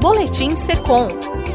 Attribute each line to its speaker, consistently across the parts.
Speaker 1: Boletim Secom.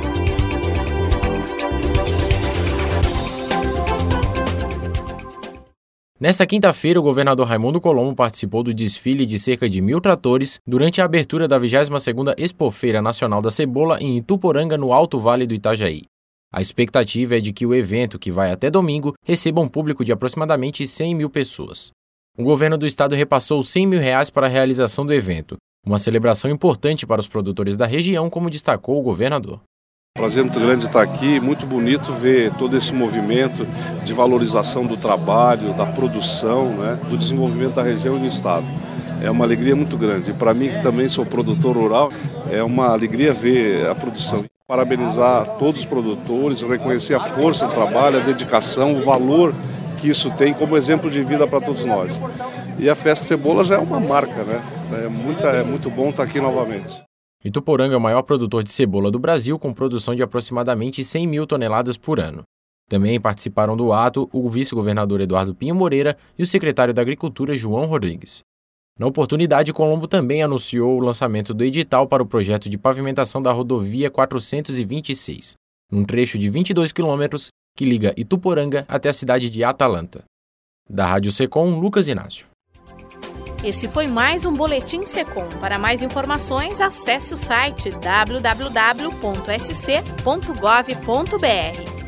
Speaker 2: Nesta quinta-feira, o governador Raimundo Colombo participou do desfile de cerca de 1.000 tratores durante a abertura da 22ª Expofeira Nacional da Cebola em Ituporanga, no Alto Vale do Itajaí. A expectativa é de que o evento, que vai até domingo, receba um público de aproximadamente 100 mil pessoas. O governo do estado repassou R$100 mil para a realização do evento, uma celebração importante para os produtores da região, como destacou o governador.
Speaker 3: Prazer muito grande estar aqui, muito bonito ver todo esse movimento de valorização do trabalho, da produção, do desenvolvimento da região e do estado. É uma alegria muito grande. E para mim, que também sou produtor rural, é uma alegria ver a produção. Parabenizar todos os produtores, reconhecer a força do trabalho, a dedicação, o valor que isso tem como exemplo de vida para todos nós. E a Festa Cebola já é uma marca, É muito bom estar aqui novamente.
Speaker 2: Ituporanga é o maior produtor de cebola do Brasil, com produção de aproximadamente 100 mil toneladas por ano. Também participaram do ato o vice-governador Eduardo Pinho Moreira e o secretário da Agricultura, João Rodrigues. Na oportunidade, Colombo também anunciou o lançamento do edital para o projeto de pavimentação da rodovia 426, num trecho de 22 quilômetros que liga Ituporanga até a cidade de Atalanta. Da Rádio Secom, Lucas Inácio.
Speaker 1: Esse foi mais um Boletim Secom. Para mais informações, acesse o site www.sc.gov.br.